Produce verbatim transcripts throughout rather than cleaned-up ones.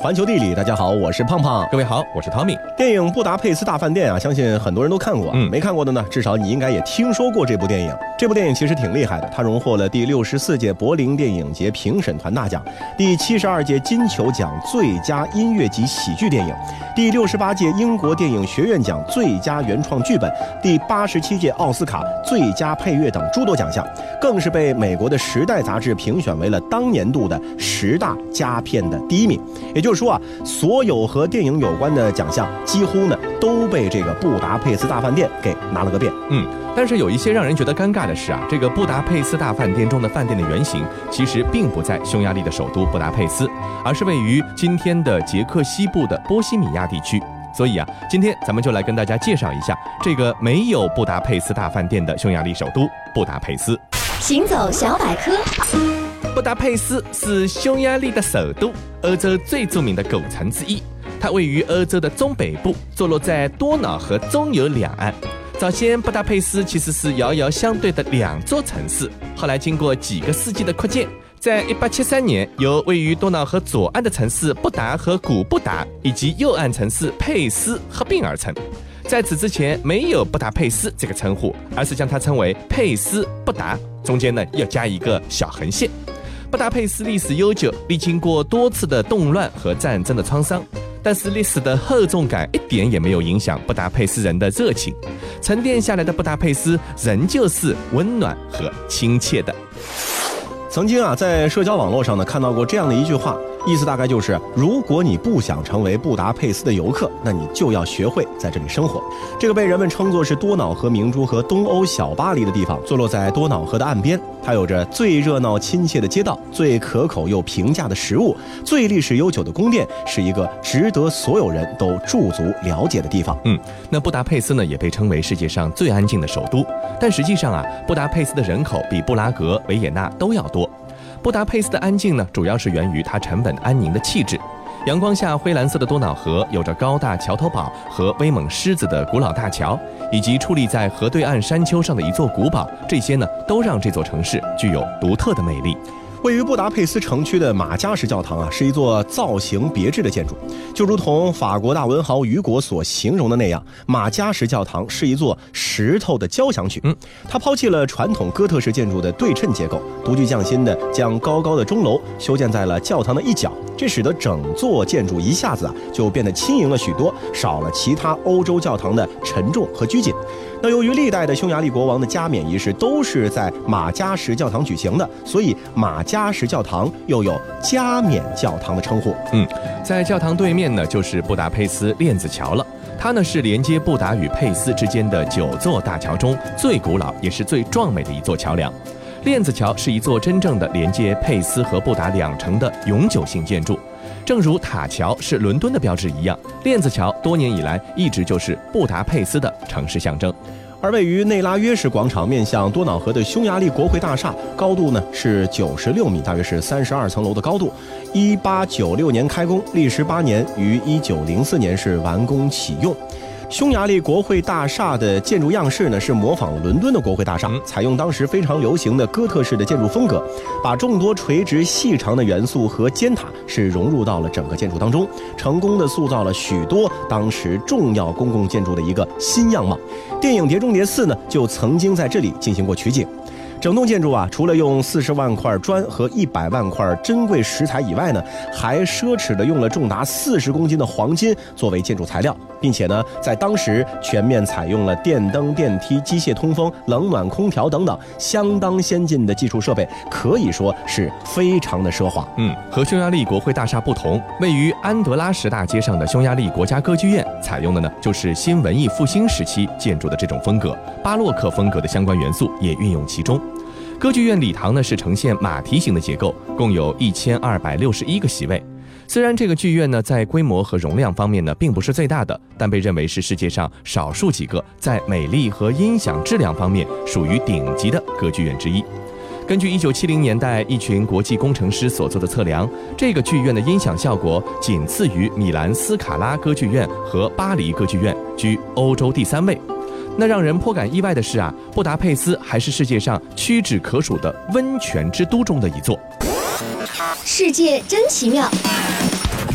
环球地理，大家好，我是胖胖。 各位好，我是 Tommy。 电影《布达佩斯大饭店》啊，相信很多人都看过，嗯，没看过的呢，至少你应该也听说过这部电影。这部电影其实挺厉害的，它荣获了第六十四届柏林电影节评审团大奖、第七十二届金球奖最佳音乐级喜剧电影、第六十八届英国电影学院奖最佳原创剧本、第八十七届奥斯卡最佳配乐等诸多奖项，更是被美国的《时代》杂志评选为了当年度的十大佳片的第一名。也就是说啊，所有和电影有关的奖项几乎呢都被这个布达佩斯大饭店给拿了个遍。 嗯，但是有一些让人觉得尴尬的是啊，这个布达佩斯大饭店中的饭店的原型其实并不在匈牙利的首都布达佩斯，而是位于今天的捷克西部的波西米亚地区。所以啊，今天咱们就来跟大家介绍一下这个没有布达佩斯大饭店的匈牙利首都布达佩斯。 行走小百科。 布达佩斯是匈牙利的首都，欧洲最著名的古城之一。它位于欧洲的中北部，坐落在多瑙河中游两岸。早先布达佩斯其实是遥遥相对的两座城市，后来经过几个世纪的扩建，在一八七三年由位于多瑙河左岸的城市布达和古布达以及右岸城市佩斯合并而成。在此之前没有布达佩斯这个称呼，而是将它称为佩斯布达，中间呢要加一个小横线。布达佩斯历史悠久，历经过多次的动乱和战争的创伤，但是历史的厚重感一点也没有影响布达佩斯人的热情。沉淀下来的布达佩斯仍旧是温暖和亲切的。 曾经啊，在社交网络上呢看到过这样的一句话，意思大概就是，如果你不想成为布达佩斯的游客，那你就要学会在这里生活。这个被人们称作是多瑙河明珠和东欧小巴黎的地方，坐落在多瑙河的岸边，它有着最热闹亲切的街道，最可口又平价的食物，最历史悠久的宫殿，是一个值得所有人都驻足了解的地方。 嗯，那布达佩斯呢也被称为世界上最安静的首都，但实际上啊，布达佩斯的人口比布拉格、维也纳都要多。布达佩斯的安静呢，主要是源于它沉稳安宁的气质。阳光下灰蓝色的多瑙河，有着高大桥头堡和威猛狮子的古老大桥，以及矗立在河对岸山丘上的一座古堡，这些呢都让这座城市具有独特的魅力。 位于布达佩斯城区的马加什教堂啊，是一座造型别致的建筑，就如同法国大文豪雨果所形容的那样，马加什教堂是一座石头的交响曲。嗯，它抛弃了传统哥特式建筑的对称结构，独具匠心的将高高的钟楼修建在了教堂的一角，这使得整座建筑一下子啊就变得轻盈了许多，少了其他欧洲教堂的沉重和拘谨。那由于历代的匈牙利国王的加冕仪式都是在马加什教堂举行的，所以马加什教堂又有加冕教堂的称呼。 嗯，在教堂对面呢就是布达佩斯链子桥了，它呢是连接布达与佩斯之间的九座大桥中最古老也是最壮美的一座桥梁。链子桥是一座真正的连接佩斯和布达两城的永久性建筑。正如塔桥是伦敦的标志一样，链子桥多年以来一直就是布达佩斯的城市象征。 而位于内拉约什广场面向多瑙河的匈牙利国会大厦，高度呢是九十六米，大约是三十二层楼的高度。一八九六年开工，历时八年，于一九零四年是完工启用。匈牙利国会大厦的建筑样式呢是模仿伦敦的国会大厦，采用当时非常流行的哥特式的建筑风格，把众多垂直细长的元素和尖塔是融入到了整个建筑当中，成功的塑造了许多当时重要公共建筑的一个新样貌。电影《碟中谍四》呢就曾经在这里进行过取景。整栋建筑啊，除了用四十万块砖和一百万块珍贵石材以外呢，还奢侈的用了重达四十公斤的黄金作为建筑材料，并且呢，在当时全面采用了电灯、电梯、机械通风、冷暖空调等等相当先进的技术设备，可以说是非常的奢华。 嗯，和匈牙利国会大厦不同，位于安德拉什大街上的匈牙利国家歌剧院采用的呢，就是新文艺复兴时期建筑的这种风格，巴洛克风格的相关元素也运用其中。歌剧院礼堂呢是呈现马蹄形的结构，共有一千二百六十一个席位。虽然这个剧院呢在规模和容量方面呢并不是最大的，但被认为是世界上少数几个在美丽和音响质量方面属于顶级的歌剧院之一。根据一九七零年代一群国际工程师所做的测量，这个剧院的音响效果仅次于米兰斯卡拉歌剧院和巴黎歌剧院，居欧洲第三位。那让人颇感意外的是啊，布达佩斯还是世界上屈指可数的温泉之都中的一座。 世界真奇妙。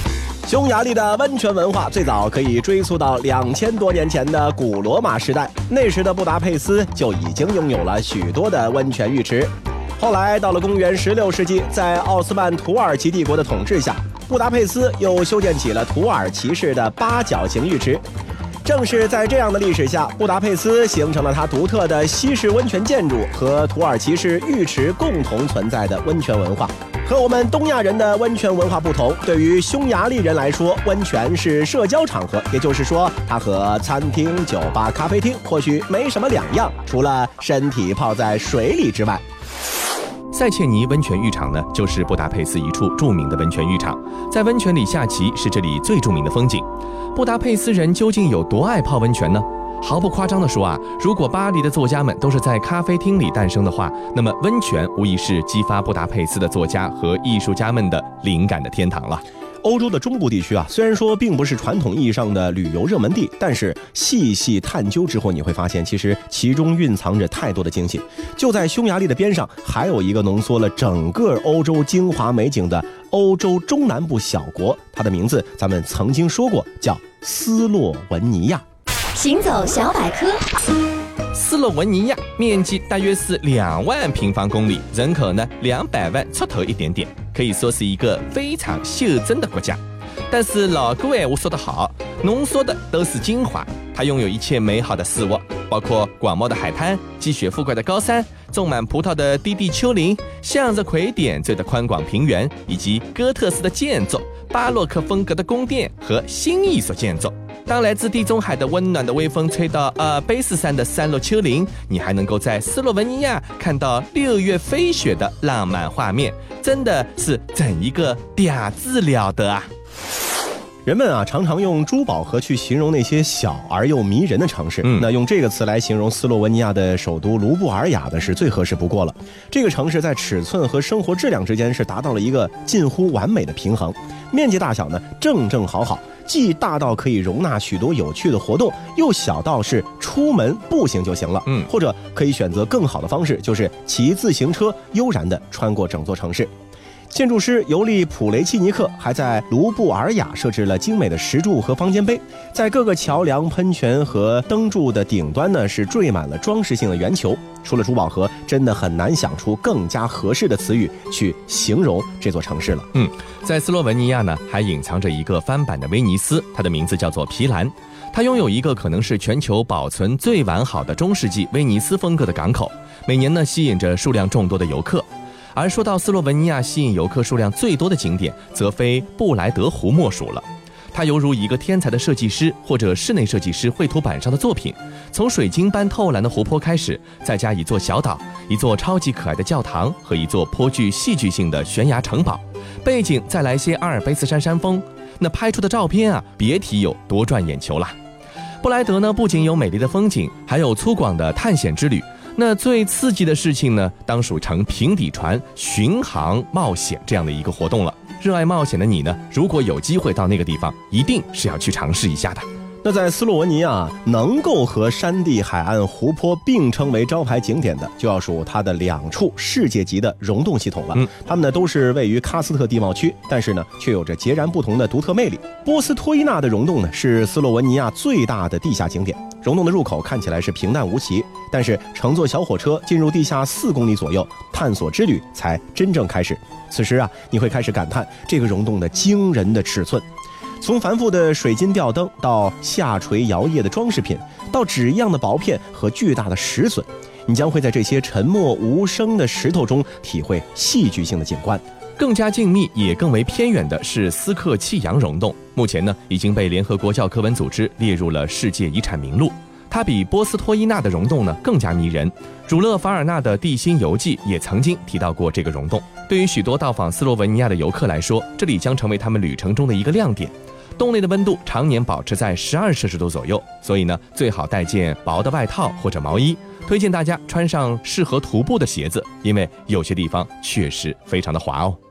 匈牙利的温泉文化最早可以追溯到两千多年前的古罗马时代，那时的布达佩斯就已经拥有了许多的温泉浴池。后来到了公元十六世纪，在奥斯曼土耳其帝国的统治下，布达佩斯又修建起了土耳其式的八角形浴池。正是在这样的历史下，布达佩斯形成了它独特的西式温泉建筑和土耳其式浴池共同存在的温泉文化。和我们东亚人的温泉文化不同，对于匈牙利人来说，温泉是社交场合，也就是说，它和餐厅、酒吧、咖啡厅或许没什么两样，除了身体泡在水里之外。 塞切尼温泉浴场呢，就是布达佩斯一处著名的温泉浴场，在温泉里下棋是这里最著名的风景。布达佩斯人究竟有多爱泡温泉呢？毫不夸张地说啊，如果巴黎的作家们都是在咖啡厅里诞生的话，那么温泉无疑是激发布达佩斯的作家和艺术家们的灵感的天堂了。 欧洲的中部地区啊，虽然说并不是传统意义上的旅游热门地，但是细细探究之后，你会发现其实其中蕴藏着太多的惊喜。就在匈牙利的边上，还有一个浓缩了整个欧洲精华美景的欧洲中南部小国，它的名字咱们曾经说过，叫斯洛文尼亚。 行走小百科。 斯洛文尼亚面积大约是两万平方公里，人口呢两百万出头一点点，可以说是一个非常袖珍的国家。但是老古闲话说得好，浓缩的都是精华。它拥有一切美好的事物，包括广袤的海滩、积雪覆盖的高山、种满葡萄的低地丘陵、向日葵点缀的宽广平原，以及哥特式的建筑、巴洛克风格的宫殿和新艺术建筑。当来自地中海的温暖的微风吹到阿尔卑斯山的山路丘陵，你还能够在斯洛文尼亚看到六月飞雪的浪漫画面，真的是整一个嗲字了得啊！ 人们啊，常常用珠宝盒去形容那些小而又迷人的城市。嗯，那用这个词来形容斯洛文尼亚的首都卢布尔雅的是最合适不过了。这个城市在尺寸和生活质量之间是达到了一个近乎完美的平衡，面积大小呢正正好好，既大到可以容纳许多有趣的活动，又小到是出门步行就行了。嗯，或者可以选择更好的方式，就是骑自行车悠然地穿过整座城市。建筑师尤利普雷契尼克还在卢布尔雅设置了精美的石柱和方尖碑，在各个桥梁、喷泉和灯柱的顶端呢是缀满了装饰性的圆球。除了珠宝盒，真的很难想出更加合适的词语去形容这座城市了。 嗯，在斯洛文尼亚呢，还隐藏着一个翻版的威尼斯，它的名字叫做皮兰。它拥有一个可能是全球保存最完好的中世纪威尼斯风格的港口，每年呢吸引着数量众多的游客。而说到斯洛文尼亚吸引游客数量最多的景点，则非布莱德湖莫属了。它犹如一个天才的设计师或者室内设计师绘图板上的作品，从水晶般透蓝的湖泊开始，再加一座小岛、一座超级可爱的教堂和一座颇具戏剧性的悬崖城堡，背景再来些阿尔卑斯山山峰，那拍出的照片啊，别提有多赚眼球了。布莱德呢，不仅有美丽的风景，还有粗犷的探险之旅。那最刺激的事情呢，当属乘平底船巡航冒险这样的一个活动了。热爱冒险的你呢，如果有机会到那个地方，一定是要去尝试一下的。 那在斯洛文尼亚能够和山地、海岸、湖泊并称为招牌景点的，就要数它的两处世界级的溶洞系统了。嗯，它们呢都是位于喀斯特地貌区，但是呢却有着截然不同的独特魅力。波斯托伊纳的溶洞呢是斯洛文尼亚最大的地下景点。溶洞的入口看起来是平淡无奇，但是乘坐小火车进入地下四公里左右，探索之旅才真正开始。此时啊，你会开始感叹这个溶洞的惊人的尺寸。从繁复的水晶吊灯到下垂摇曳的装饰品，到纸一样的薄片和巨大的石笋，你将会在这些沉默无声的石头中体会戏剧性的景观。 更加静谧也更为偏远的是斯克契扬溶洞，目前呢已经被联合国教科文组织列入了世界遗产名录。它比波斯托伊纳的溶洞呢更加迷人。儒勒法尔纳的地心游记也曾经提到过这个溶洞。对于许多到访斯洛文尼亚的游客来说，这里将成为他们旅程中的一个亮点。洞内的温度常年保持在十二摄氏度左右，所以呢最好带件薄的外套或者毛衣。推荐大家穿上适合徒步的鞋子，因为有些地方确实非常的滑哦。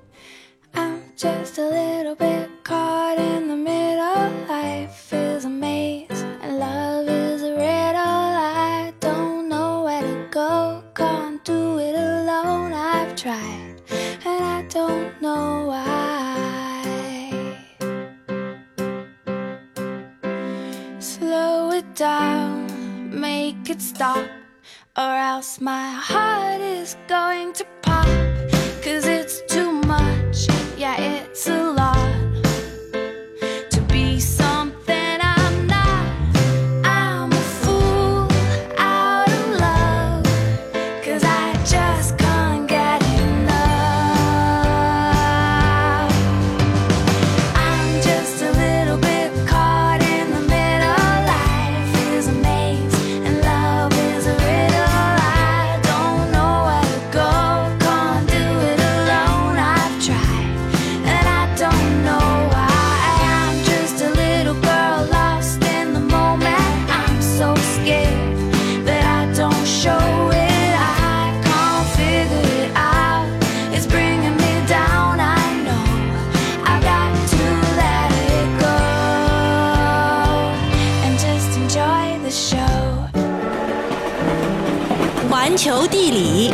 Just a little bit caught in the middle. Life is a maze and love is a riddle. I don't know where to go, can't do it alone. I've tried and I don't know why. could stop, or else my heart is going to pop. Cause it's too much, yeah, it's a lot to be something I'm not. I'm a fool out of love, cause I just can't get enough. I'm just a little bit caught in the middle. Life is a maze and love is a riddle. I don't know where to go, can't do it alone. I've tried and I don't know why. I'm just a little girl lost in the moment. I'm so scared that I don't show it. I can't figure it out, it's bringing me down. I know I've got to let it go and just enjoy the show. 环球地理，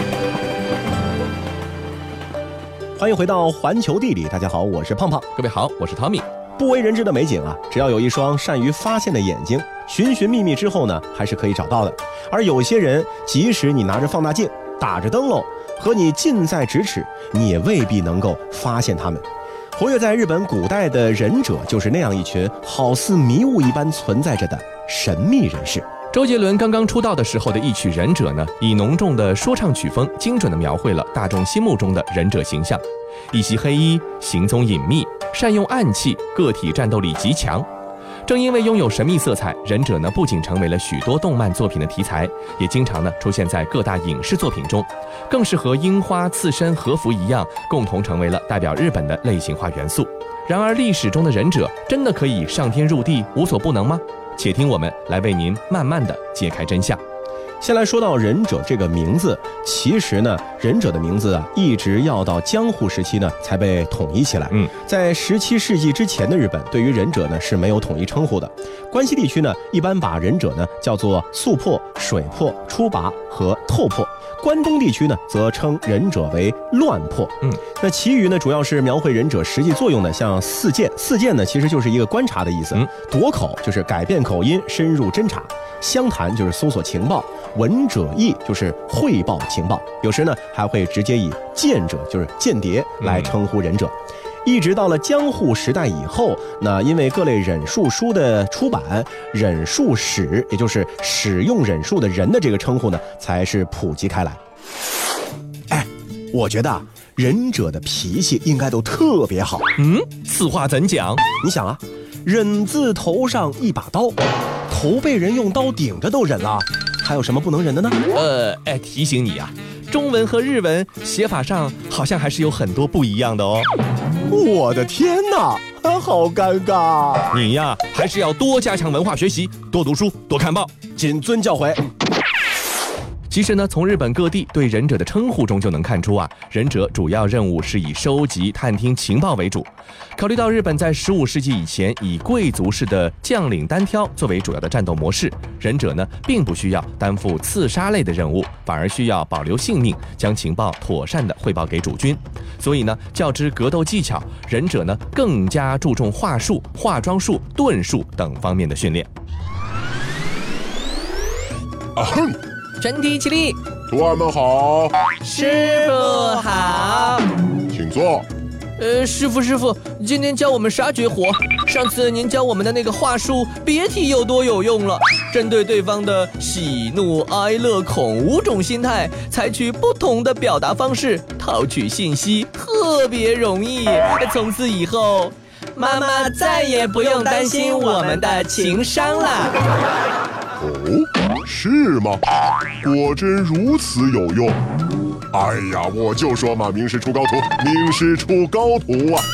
欢迎回到环球地理，大家好，我是胖胖。 各位好，我是汤米。 不为人知的美景啊，只要有一双善于发现的眼睛，寻寻觅觅之后呢，还是可以找到的。而有些人，即使你拿着放大镜，打着灯笼，和你近在咫尺，你也未必能够发现他们。活跃在日本古代的忍者，就是那样一群好似迷雾一般存在着的神秘人士。 周杰伦刚刚出道的时候的一曲《忍者》呢，以浓重的说唱曲风，精准地描绘了大众心目中的忍者形象。一袭黑衣，行踪隐秘，善用暗器，个体战斗力极强。正因为拥有神秘色彩，忍者呢不仅成为了许多动漫作品的题材，也经常呢出现在各大影视作品中，更是和樱花、刺身、和服一样，共同成为了代表日本的类型化元素。然而，历史中的忍者真的可以上天入地，无所不能吗？且听我们来为您慢慢的揭开真相。 先来说到忍者这个名字，其实呢，忍者的名字啊，一直要到江户时期呢才被统一起来。 嗯， 在十七世纪之前的日本，对于忍者呢是没有统一称呼的。关西地区呢，一般把忍者呢叫做速破、水破、出拔和透破。关东地区呢，则称忍者为乱破。 嗯， 那其余呢，主要是描绘忍者实际作用的，像四剑。四剑呢，其实就是一个观察的意思。 嗯， 夺口就是改变口音，深入侦查。湘潭就是搜索情报，闻者意就是汇报情报，有时呢还会直接以间者就是间谍来称呼忍者。嗯，一直到了江户时代以后，那因为各类忍术书的出版，忍术使也就是使用忍术的人的这个称呼呢，才是普及开来。哎，我觉得啊，忍者的脾气应该都特别好。 嗯，此话怎讲？ 你想啊，忍字头上一把刀，头被人用刀顶着都忍了，还有什么不能忍的呢？ 呃，哎，提醒你啊，中文和日文写法上好像还是有很多不一样的哦。 我的天哪，好尴尬！ 你呀，还是要多加强文化学习，多读书，多看报， 谨遵教诲。 其实呢，从日本各地对忍者的称呼中就能看出啊，忍者主要任务是以收集、探听情报为主。考虑到日本在十五世纪以前以贵族式的将领单挑作为主要的战斗模式，忍者呢并不需要担负刺杀类的任务，反而需要保留性命，将情报妥善地汇报给主君。所以呢，较之格斗技巧，忍者呢更加注重话术、化妆术、盾术等方面的训练。 啊哼！ 全体起立， 徒儿们好， 师傅好。 请坐。 呃，师傅师傅，今天教我们啥绝活？上次您教我们的那个话术，别提有多有用了。针对对方的喜怒哀乐恐五种心态，采取不同的表达方式，套取信息特别容易。从此以后，妈妈再也不用担心我们的情商了。 哦，是吗？果真如此有用。哎呀，我就说嘛，名师出高徒，名师出高徒啊！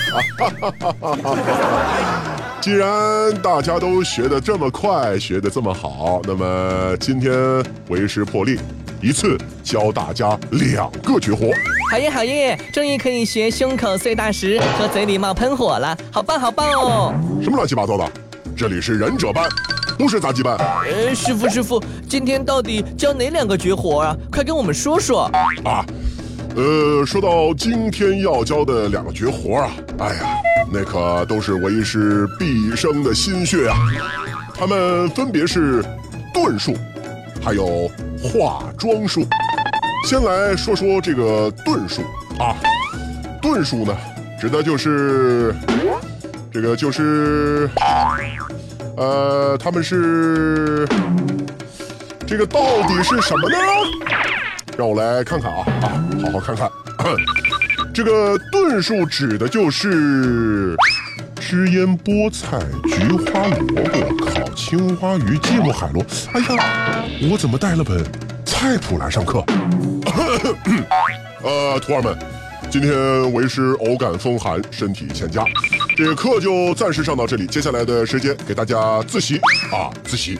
既然大家都学得这么快，学得这么好，那么今天为师破例，一次教大家两个绝活。 好耶好耶，终于可以学胸口碎大石和嘴里冒喷火了，好棒好棒哦！ 什么乱七八糟的？这里是忍者班，不是杂技班。 呃，师傅师傅，今天到底教哪两个绝活啊？快跟我们说说啊！呃，说到今天要教的两个绝活啊，哎呀，那可都是为师毕生的心血啊。他们分别是盾术还有化妆术。先来说说这个遁术啊，遁术呢，指的就是这个就是，呃，他们是这个到底是什么呢？让我来看看啊啊，好好看看。这个遁术指的就是吃腌菠菜、菊花萝卜、烤青花鱼、芥末海螺。哎呀，我怎么带了本菜谱来上课？呃，徒儿们，今天为师偶感风寒，身体欠佳，这个课就暂时上到这里。接下来的时间给大家自习啊，自习。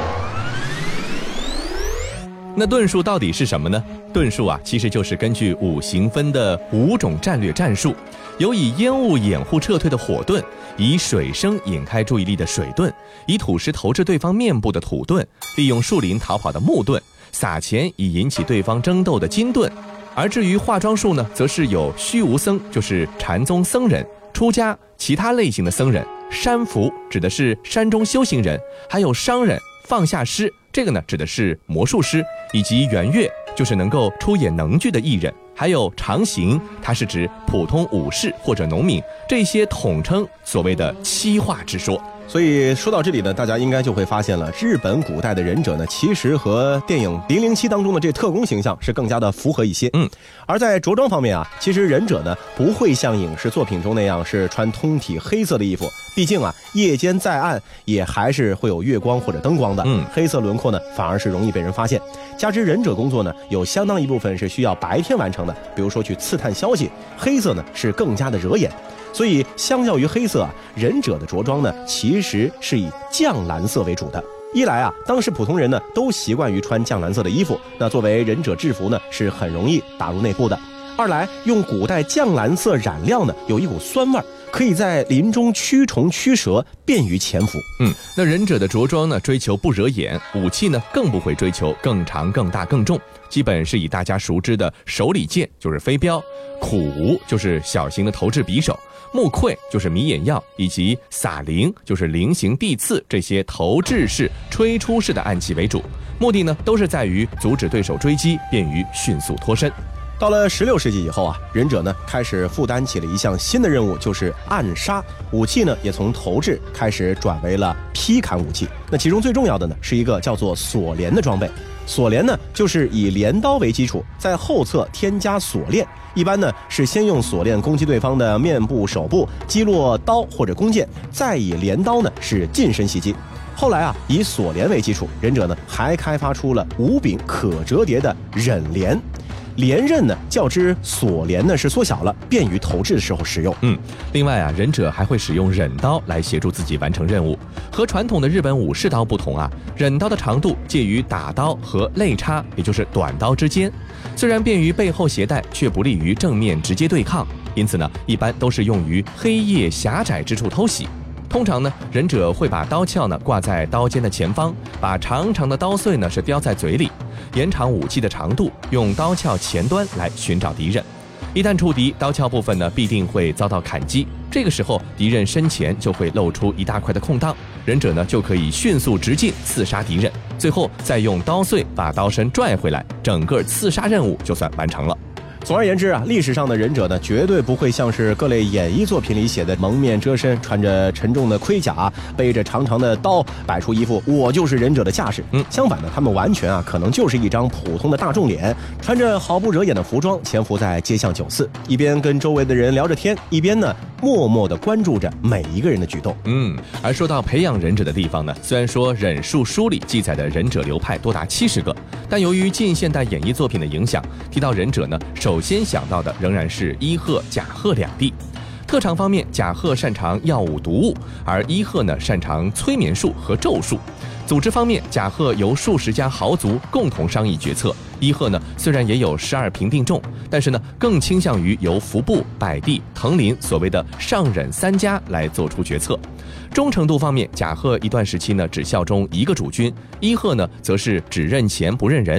那遁术到底是什么呢？遁术啊，其实就是根据五行分的五种战略战术，有以烟雾掩护撤退的火遁，以水声引开注意力的水遁，以土石投掷对方面部的土遁，利用树林逃跑的木遁，撒钱以引起对方争斗的金遁。而至于化妆术呢，则是有虚无僧，就是禅宗僧人、出家其他类型的僧人，山符指的是山中修行人，还有商人、放下师，这个呢指的是魔术师，以及圆月就是能够出演能剧的艺人，还有长行，它是指普通武士或者农民，这些统称所谓的七化之说。 所以说到这里呢，大家应该就会发现了，日本古代的忍者呢，其实和电影零零七当中的这特工形象是更加的符合一些。 嗯， 而在着装方面啊，其实忍者呢不会像影视作品中那样是穿通体黑色的衣服，毕竟啊，夜间在暗也还是会有月光或者灯光的。 嗯， 黑色轮廓呢反而是容易被人发现。加之忍者工作呢，有相当一部分是需要白天完成的，比如说去刺探消息，黑色呢是更加的惹眼。所以相较于黑色啊，忍者的着装呢其实是以绛蓝色为主的。一来啊，当时普通人呢都习惯于穿绛蓝色的衣服，那作为忍者制服呢是很容易打入内部的。二来，用古代绛蓝色染料呢有一股酸味，可以在林中驱虫驱蛇，便于潜伏。 嗯，那忍者的着装呢追求不惹眼，武器呢更不会追求更长更大更重，基本是以大家熟知的手里剑就是飞镖，苦无就是小型的投掷匕首，木溃就是迷眼药，以及撒铃就是菱形地刺这些投掷式吹出式的暗器为主，目的呢都是在于阻止对手追击，便于迅速脱身。 到了十六世纪以后啊，忍者呢开始负担起了一项新的任务，就是暗杀。武器呢也从投掷开始转为了劈砍武器。那其中最重要的呢是一个叫做锁镰的装备。锁镰呢就是以镰刀为基础，在后侧添加锁链。一般呢是先用锁链攻击对方的面部、手部，击落刀或者弓箭，再以镰刀呢是近身袭击。后来啊，以锁镰为基础，忍者呢还开发出了五柄可折叠的忍镰。连刃呢较之锁镰呢是缩小了，便于投掷的时候使用。 嗯，另外啊，忍者还会使用忍刀来协助自己完成任务。和传统的日本武士刀不同啊，忍刀的长度介于打刀和肋插，也就是短刀之间。虽然便于背后携带，却不利于正面直接对抗，因此呢，一般都是用于黑夜狭窄之处偷袭。通常呢，忍者会把刀鞘呢挂在刀尖的前方，把长长的刀穗呢是叼在嘴里，延长武器的长度，用刀鞘前端来寻找敌人。一旦触敌，刀鞘部分呢必定会遭到砍击，这个时候敌人身前就会露出一大块的空档，忍者呢就可以迅速直进刺杀敌人，最后再用刀穗把刀身拽回来，整个刺杀任务就算完成了。 总而言之啊，历史上的忍者呢，绝对不会像是各类演绎作品里写的蒙面遮身，穿着沉重的盔甲，背着长长的刀，摆出一副我就是忍者的架势。 嗯， 相反呢，他们完全啊，可能就是一张普通的大众脸，穿着毫不惹眼的服装，潜伏在街巷酒肆，一边跟周围的人聊着天，一边呢，默默地关注着每一个人的举动。 嗯，而说到培养忍者的地方呢，虽然说忍术书里记载的忍者流派多达七十个，但由于近现代演绎作品的影响，提到忍者呢，首先想到的仍然是伊贺、甲贺两地。特长方面，甲贺擅长药物毒物，而伊贺呢擅长催眠术和咒术。组织方面，甲贺由数十家豪族共同商议决策，伊贺呢虽然也有十二平定众，但是呢更倾向于由服部、百地、藤林所谓的上忍三家来做出决策。忠诚度方面，甲贺一段时期呢只效忠一个主君，伊贺呢则是只认钱不认人。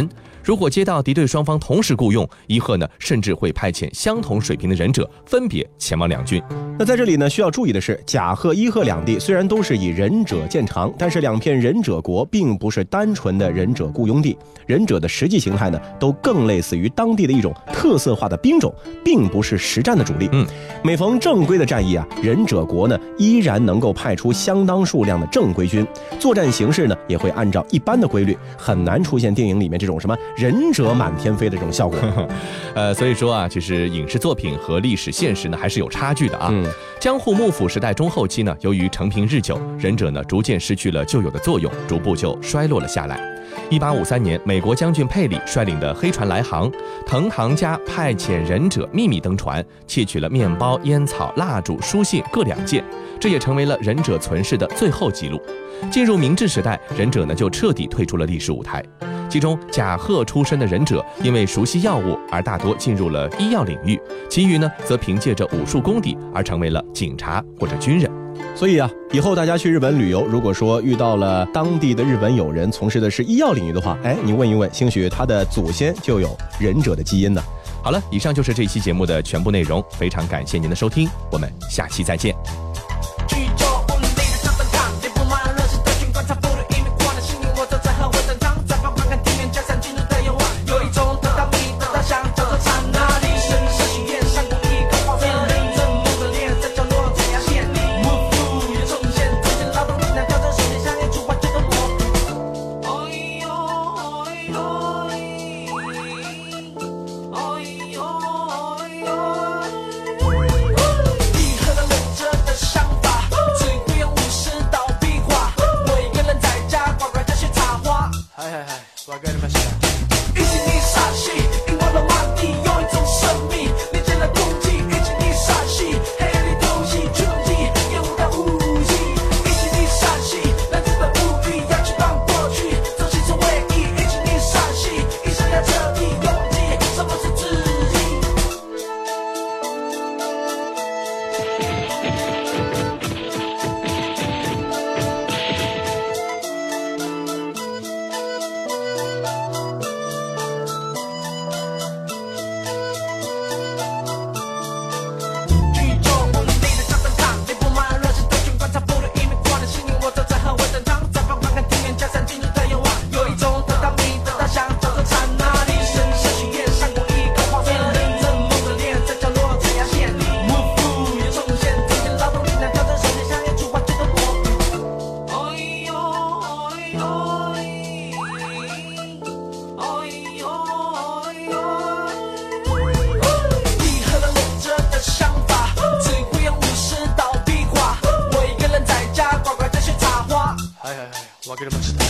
如果接到敌对双方同时雇佣，伊贺呢甚至会派遣相同水平的忍者分别前往两军。 那在这里呢，需要注意的是，甲贺、伊贺两地虽然都是以忍者见长，但是两片忍者国并不是单纯的忍者雇佣地，忍者的实际形态呢，都更类似于当地的一种特色化的兵种，并不是实战的主力。 嗯， 每逢正规的战役啊，忍者国呢依然能够派出相当数量的正规军，作战形势呢也会按照一般的规律，很难出现电影里面这种什么忍者满天飞的这种效果。 呃，所以说啊，其实影视作品和历史现实呢还是有差距的啊。 嗯， 江户幕府时代中后期呢，由于承平日久，忍者呢逐渐失去了旧有的作用，逐步就衰落了下来。一八五三年，美国将军佩里率领的黑船来航，藤堂家派遣忍者秘密登船，窃取了面包、烟草、蜡烛、书信各两件，这也成为了忍者存世的最后记录。进入明治时代，忍者呢就彻底退出了历史舞台。其中甲贺出身的忍者因为熟悉药物而大多进入了医药领域，其余呢则凭借着武术功底而成为了警察或者军人。 所以啊，以后大家去日本旅游，如果说遇到了当地的日本友人从事的是医药领域的话，哎，你问一问，兴许他的祖先就有忍者的基因呢。 好了，以上就是这期节目的全部内容，非常感谢您的收听，我们下期再见。 我给你们吃。